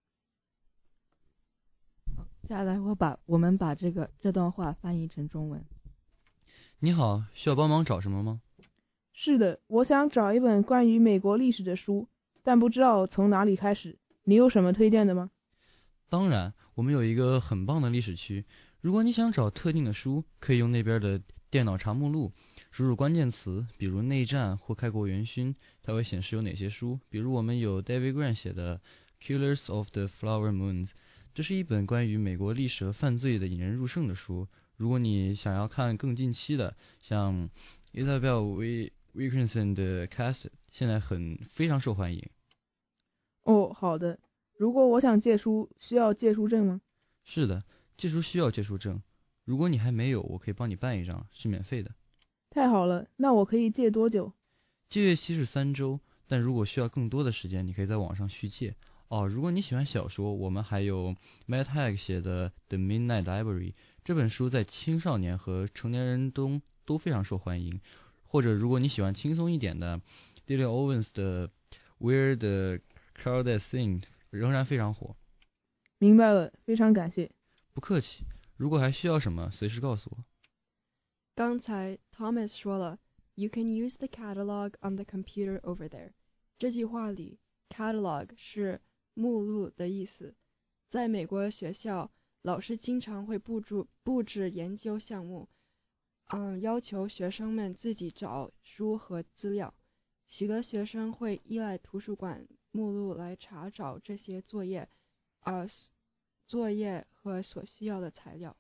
下来我把我们把这个这段话翻译成中文。 你好，需要帮忙找什么吗？ 是的，我想找一本关于美国历史的书，但不知道从哪里开始。你有什么推荐的吗？ 当然，我们有一个很棒的历史区。如果你想找特定的书，可以用那边的电脑查目录，输入关键词，比如内战或开国元勋，它会显示有哪些书。比如我们有 David Grann 写的《Killers of the Flower Moons》，这是一本关于美国历史和犯罪的引人入胜的书。如果你想要看更近期的，像 Isabel Wilkerson 的 Cast， 现在很非常受欢迎。 哦，好的。如果我想借书，需要借书证吗？ 是的，借书需要借书证。如果你还没有，我可以帮你办一张，是免费的。 太好了，那我可以借多久？ 借阅期是三周，但如果需要更多的时间，你可以在网上续借。哦，如果你喜欢小说，我们还有 Matt Haig 写的《The Midnight Library》，这本书在青少年和成年人中都非常受欢迎。或者如果你喜欢轻松一点的 Delia Owens 的《Where the Crawdads Sing》仍然非常火。 明白了，非常感谢。 不客气，如果还需要什么，随时告诉我。 刚才 Thomas 说了 You can use the catalog on the computer over there。 这句话里 catalog 是目录的意思。在美国学校，老师经常会布置布置研究项目，嗯，要求学生们自己找书和资料。许多学生会依赖图书馆目录来查找这些作业，呃，作业和所需要的材料。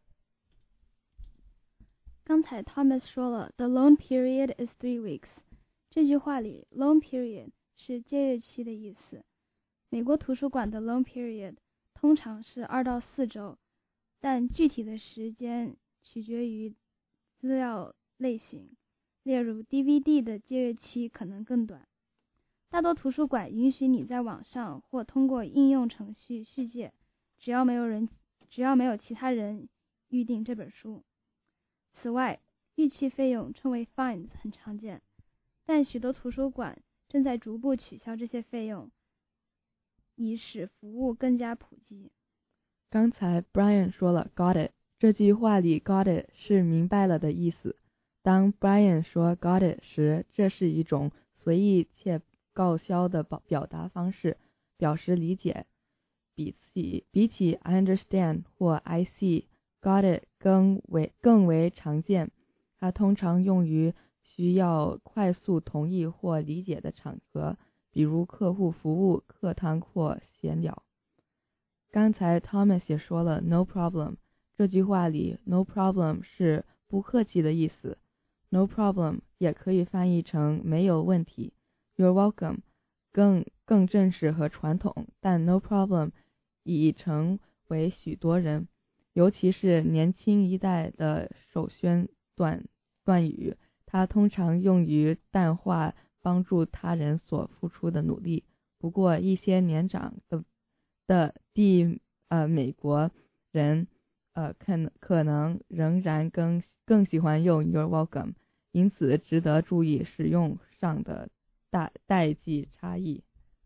刚才 Thomas 说了 The loan period is three weeks。 这句话里 loan period 是借阅期的意思。美国图书馆的 loan period 通常是二到四周，但具体的时间取决于资料类型，例如 D V D 的借阅期可能更短。大多图书馆允许你在网上或通过应用程序续借，只要没有人只要没有其他人预订这本书。此外，逾期费用称为 fines 很常见，但许多图书馆正在逐步取消这些费用，以使服务更加普及。 刚才 Brian 说了 got it， 这句话里 got it 是明白了的意思。当 Brian 说 got it 时，这是一种随意且高效的表达方式，表示理解。比起比起 I understand 或 I see，got it 更为更为常见，它通常用于需要快速同意或理解的场合，比如客户服务、课堂或闲聊。刚才 Thomas 也说了 no problem， 这句话里 no problem 是不客气的意思。 no problem 也可以翻译成没有问题。 You're welcome 更更正式和传统，但 no problem 已成为许多人，尤其是年轻一代的首宣短短语，它通常用于淡化帮助他人所付出的努力。不过一些年长的的地呃美国人呃可能可能仍然更更喜欢用 You're welcome， 因此值得注意使用上的大代际差异。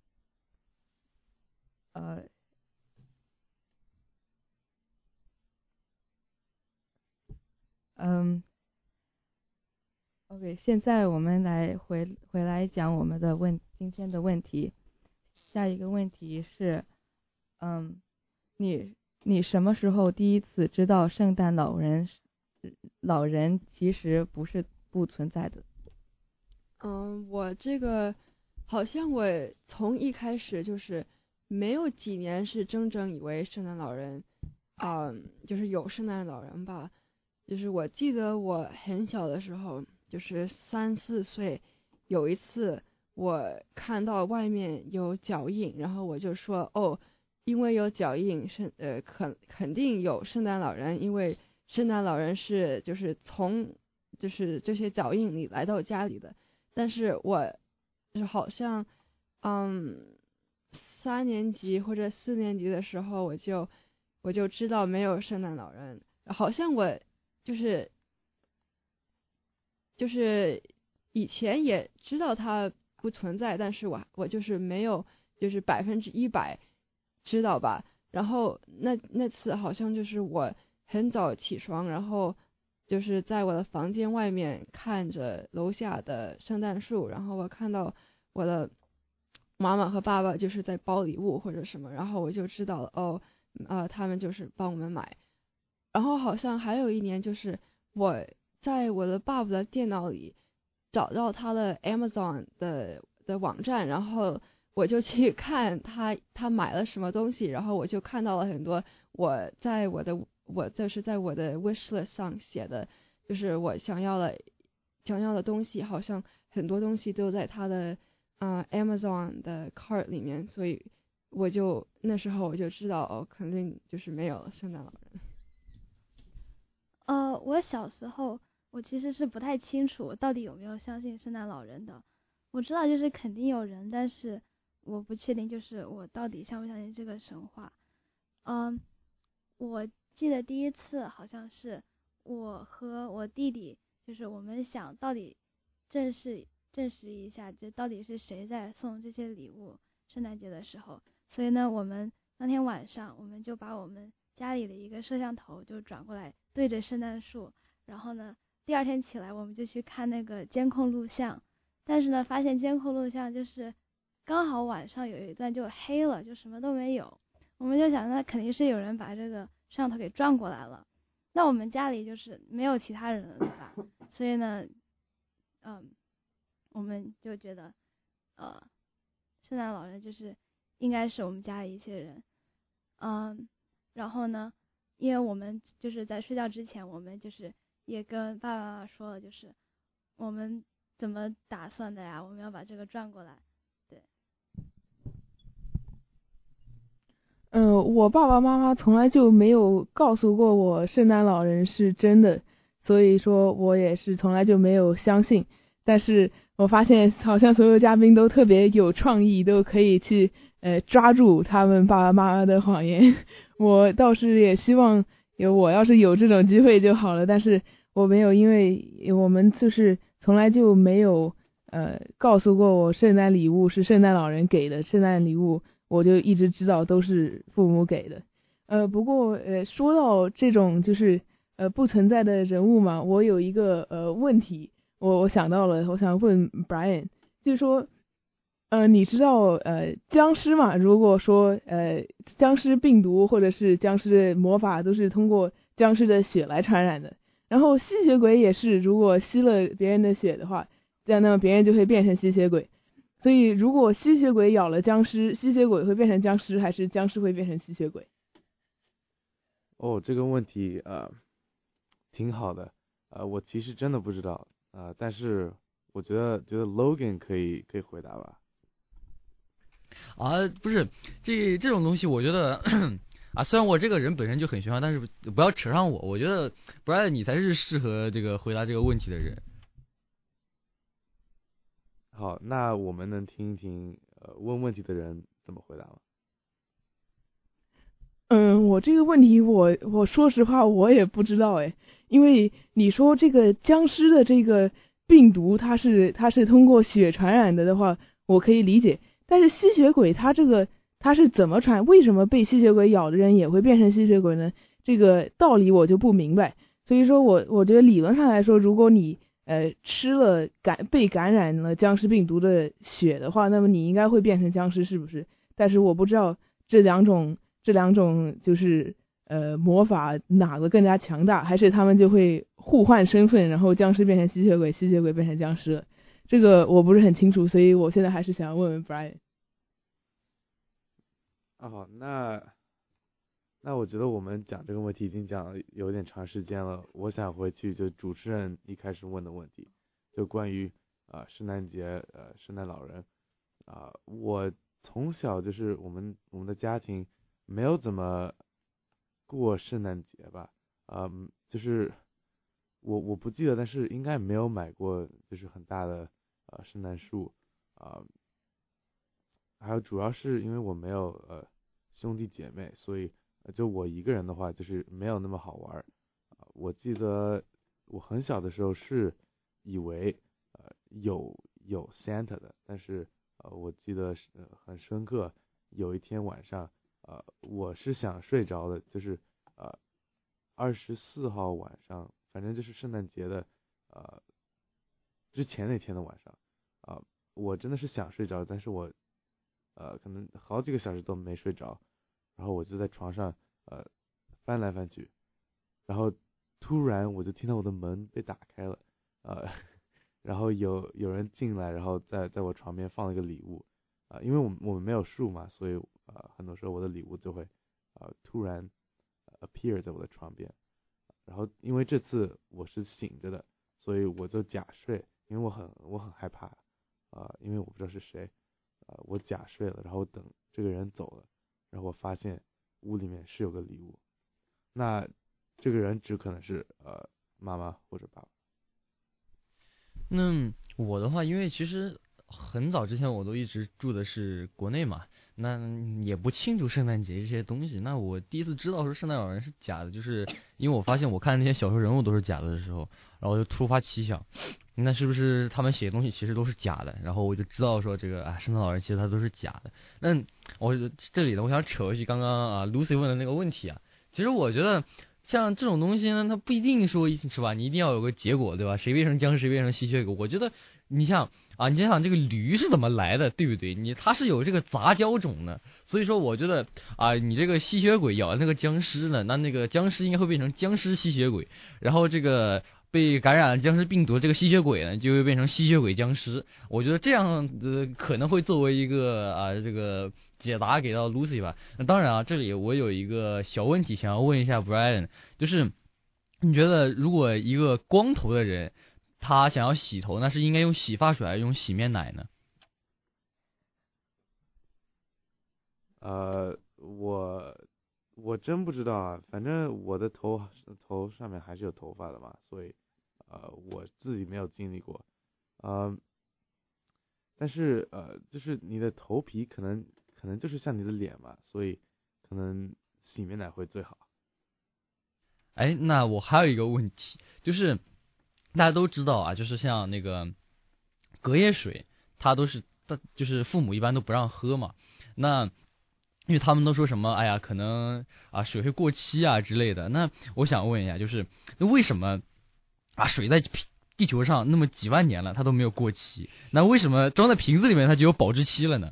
呃嗯 OK， 现在我们来回回来讲我们的问今天的问题。下一个问题是，嗯，你你什么时候第一次知道圣诞老人老人其实不是不存在的？ 嗯，我这个好像我从一开始就是没有几年是真正以为圣诞老人，嗯，就是有圣诞老人吧。就是我记得我很小的时候，就是三四岁，有一次我看到外面有脚印，然后我就说哦，因为有脚印，圣呃肯肯定有圣诞老人，因为圣诞老人是就是从就是这些脚印里来到家里的。但是我就是好像嗯三年级或者四年级的时候，我就我就知道没有圣诞老人，好像我就是就是以前也知道他不存在，但是我我就是没有就是百分之一百知道吧。然后那那次好像就是我很早起床，然后就是在我的房间外面看着楼下的圣诞树，然后我看到我的妈妈和爸爸就是在包礼物或者什么，然后我就知道了哦，呃，他们就是帮我们买。然后好像还有一年就是我在我的爸爸的电脑里找到他的 Amazon 的的网站，然后我就去看他他买了什么东西，然后我就看到了很多我在我的我就是在我的 wish list 上写的，就是我想要的想要的东西，好像很多东西都在他的呃 Amazon 的 cart 里面，所以我就那时候我就知道哦，肯定就是没有了圣诞老人。 呃，我小时候我其实是不太清楚到底有没有相信圣诞老人的。我知道就是肯定有人，但是我不确定就是我到底相不相信这个神话。嗯，我记得第一次好像是我和我弟弟，就是我们想到底正式证实一下，就到底是谁在送这些礼物，圣诞节的时候。所以呢，我们当天晚上我们就把我们家里的一个摄像头就转过来对着圣诞树，然后呢，第二天起来我们就去看那个监控录像，但是呢，发现监控录像就是刚好晚上有一段就黑了，就什么都没有。我们就想那肯定是有人把这个摄像头给转过来了，那我们家里就是没有其他人了，对吧？所以呢，嗯，我们就觉得呃，圣诞老人就是应该是我们家的一些人。嗯，然后呢，因为我们就是在睡觉之前，我们就是也跟爸爸妈妈说了，就是我们怎么打算的呀，我们要把这个转过来。对。 嗯、呃，我爸爸妈妈从来就没有告诉过我圣诞老人是真的，所以说我也是从来就没有相信。但是我发现好像所有嘉宾都特别有创意，都可以去呃抓住他们爸爸妈妈的谎言。我倒是也希望有我要是有这种机会就好了，但是我没有，因为我们就是从来就没有呃告诉过我圣诞礼物是圣诞老人给的，圣诞礼物我就一直知道都是父母给的。呃，不过呃说到这种就是呃不存在的人物嘛，我有一个呃问题，我我想到了，我想问 Brian， 就是说。呃，你知道呃僵尸嘛？如果说呃僵尸病毒或者是僵尸的魔法都是通过僵尸的血来传染的，然后吸血鬼也是，如果吸了别人的血的话，这样那么别人就会变成吸血鬼。所以如果吸血鬼咬了僵尸，吸血鬼会变成僵尸，还是僵尸会变成吸血鬼？ 哦，这个问题呃挺好的，呃我其实真的不知道啊、呃，但是我觉得觉得 Logan 可以可以回答吧。 啊，不是这这种东西，我觉得啊，虽然我这个人本身就很玄幻，但是不要扯上我。我觉得 Brian 你才是适合这个回答这个问题的人。 好，那我们能听一听呃问问题的人怎么回答吗？ 嗯，我这个问题我我说实话我也不知道哎，因为你说这个僵尸的这个病毒它是它是通过血传染的的话，我可以理解。但是吸血鬼它这个它是怎么传？为什么被吸血鬼咬的人也会变成吸血鬼呢？这个道理我就不明白。所以说我我觉得理论上来说，如果你呃吃了感被感染了僵尸病毒的血的话，那么你应该会变成僵尸，是不是？但是我不知道这两种这两种就是呃魔法哪个更加强大，还是他们就会互换身份，然后僵尸变成吸血鬼，吸血鬼变成僵尸了。这个我不是很清楚，所以我现在还是想要问问 Brian。 哦，那那我觉得我们讲这个问题已经讲了有点长时间了，我想回去就主持人一开始问的问题，就关于啊、呃、圣诞节呃圣诞老人啊、呃，我从小就是我们我们的家庭没有怎么过圣诞节吧，嗯、呃，就是我我不记得，但是应该没有买过就是很大的呃圣诞树啊、呃，还有主要是因为我没有呃兄弟姐妹，所以就我一个人的话就是没有那么好玩。呃、我记得我很小的时候是以为呃有有 Santa 的，但是呃我记得是、呃、很深刻，有一天晚上呃我是想睡着的，就是呃二十四号晚上，反正就是圣诞节的呃之前那天的晚上啊、呃，我真的是想睡着，但是我呃可能好几个小时都没睡着，然后我就在床上呃翻来翻去，然后突然我就听到我的门被打开了，呃，然后有有人进来，然后在在我床边放了一个礼物啊、呃，因为我们我们没有树嘛，所以呃很多时候我的礼物就会呃突然 appear 在我的床边，然后因为这次我是醒着的，所以我就假睡，因为我很我很害怕啊、呃，因为我不知道是谁啊、呃，我假睡了，然后等这个人走了，然后我发现屋里面是有个礼物，那这个人只可能是呃妈妈或者爸爸。 那我的话，因为其实很早之前我都一直住的是国内嘛，那也不庆祝圣诞节这些东西。那我第一次知道说圣诞老人是假的，就是因为我发现我看那些小说人物都是假的的时候，然后就突发奇想，那是不是他们写的东西其实都是假的？然后我就知道说这个啊，圣诞老人其实他都是假的。那我这里呢，我想扯回去刚刚啊 Lucy 问的那个问题啊，其实我觉得像这种东西呢，它不一定说是吧，你一定要有个结果，对吧？谁变成僵尸，谁变成吸血鬼？我觉得你像啊，你想想这个驴是怎么来的，对不对？你它是有这个杂交种的，所以说我觉得啊，你这个吸血鬼咬那个僵尸呢，那那个僵尸应该会变成僵尸吸血鬼，然后这个被感染了僵尸病毒这个吸血鬼呢，就会变成吸血鬼僵尸。我觉得这样呃可能会作为一个啊这个解答给到 Lucy 吧。那当然啊，这里我有一个小问题想要问一下 Brian， 就是你觉得如果一个光头的人他想要洗头，那是应该用洗发水还是用洗面奶呢？ 呃，我我真不知道啊，反正我的头头上面还是有头发的嘛，所以呃我自己没有经历过，呃，但是呃就是你的头皮可能可能就是像你的脸嘛，所以可能洗面奶会最好。 哎，那我还有一个问题，就是大家都知道啊，就是像那个隔夜水，它都是就是父母一般都不让喝嘛，那因为他们都说什么，哎呀，可能啊水会过期啊之类的。那我想问一下，就是那为什么啊水在地球上那么几万年了，它都没有过期？那为什么装在瓶子里面它就有保质期了呢？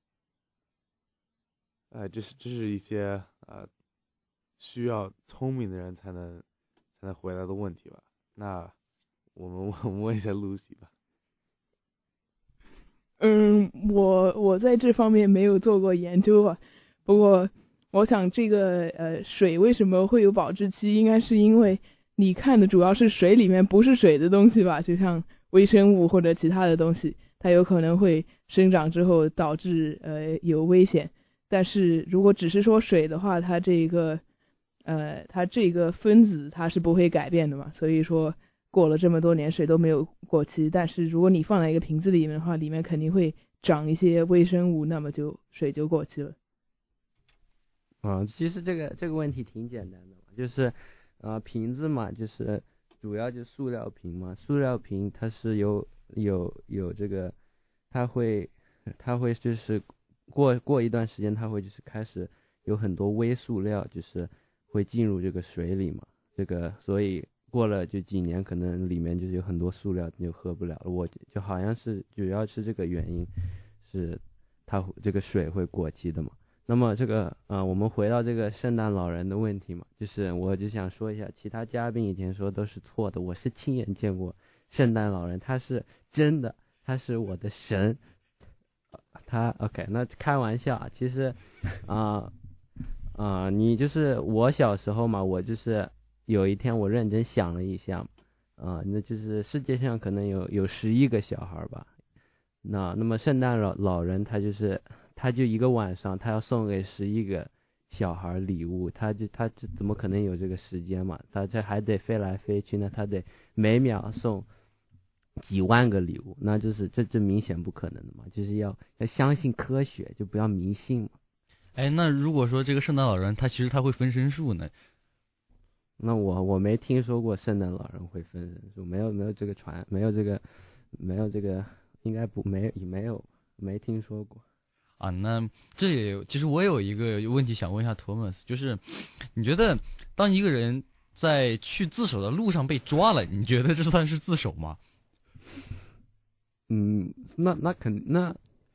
呃，这是这是一些呃需要聪明的人才能才能回答的问题吧？那我们我们问一下 Lucy 吧。 嗯，我我在这方面没有做过研究啊，不过我想这个呃水为什么会有保质期，应该是因为你看的主要是水里面不是水的东西吧，就像微生物或者其他的东西，它有可能会生长之后导致呃有危险。但是如果只是说水的话，它这个呃它这个分子它是不会改变的嘛，所以说过了这么多年水都没有过期。但是如果你放在一个瓶子里面的话，里面肯定会长一些微生物，那么就水就过期了。 嗯，其实这个这个问题挺简单的嘛，就是呃瓶子嘛，就是主要就是塑料瓶嘛，塑料瓶它是有有有这个，它会它会就是过过一段时间，它会就是开始有很多微塑料，就是会进入这个水里嘛，这个所以过了就几年，可能里面就是有很多塑料，你就喝不了了。我就好像是主要是这个原因，是它这个水会过期的嘛。那么这个啊、呃，我们回到这个圣诞老人的问题嘛，就是我就想说一下，其他嘉宾以前说都是错的，我是亲眼见过圣诞老人，他是真的，他是我的神。他 OK， 那开玩笑啊，其实啊啊、呃呃，你就是我小时候嘛，我就是有一天我认真想了一下，啊、呃，那就是世界上可能有有十亿个小孩吧，那那么圣诞老老人他就是他就一个晚上他要送给十亿个小孩礼物，他就他这怎么可能有这个时间嘛？他这还得飞来飞去呢，他得每秒送几万个礼物，那就是这这明显不可能的嘛，就是要要相信科学，就不要迷信嘛。 哎，那如果说这个圣诞老人他其实他会分身术呢？ 那我我没听说过圣诞老人会分身术，没有没有这个传，没有这个没有这个，应该不没有没有没听说过。 啊，那这也有，其实我有一个问题想问一下托马斯，就是你觉得当一个人在去自首的路上被抓了，你觉得这算是自首吗？ 嗯，那那肯那，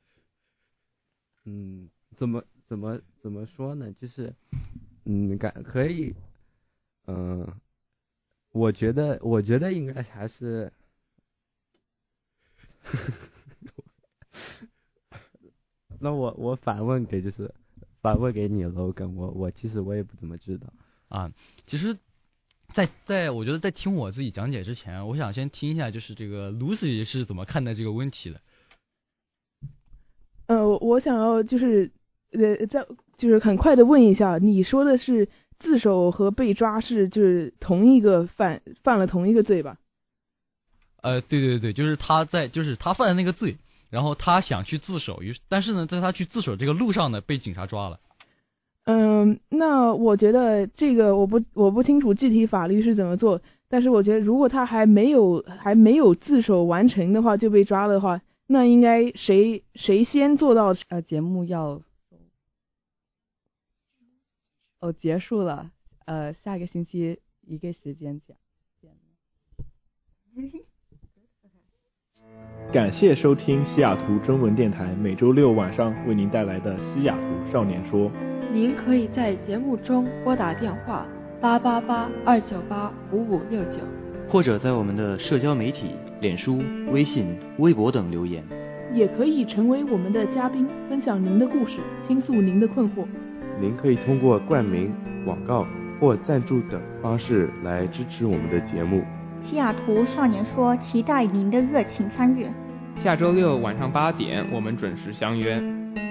嗯，怎么怎么怎么说呢？就是嗯，感可以，嗯、呃，我觉得我觉得应该还是。那我我反问给就是反问给你 Logan， 我我其实我也不怎么知道啊。其实在，在在我觉得在听我自己讲解之前，我想先听一下，就是这个 Lucy 是怎么看待这个问题的。 呃，我想要就是呃，在就是很快的问一下，你说的是自首和被抓是就是同一个犯犯了同一个罪吧？ 呃，对对对，就是他在就是他犯的那个罪。然后他想去自首，于是但是呢，在他去自首这个路上呢，被警察抓了。 嗯，那我觉得这个我不我不清楚具体法律是怎么做，但是我觉得如果他还没有还没有自首完成的话就被抓的话，那应该谁谁先做到？ 呃，节目要哦结束了，呃，下个星期一个时间讲。 感谢收听西雅图中文电台每周六晚上为您带来的西雅图少年说。 您可以在节目中拨打电话八八八二九八五五六九， 或者在我们的社交媒体脸书、微信、微博等留言， 也可以成为我们的嘉宾，分享您的故事，倾诉您的困惑。 您可以通过冠名、广告或赞助等方式来支持我们的节目。 西雅图少年说，期待您的热情参与。 下周六晚上八点，我们准时相约。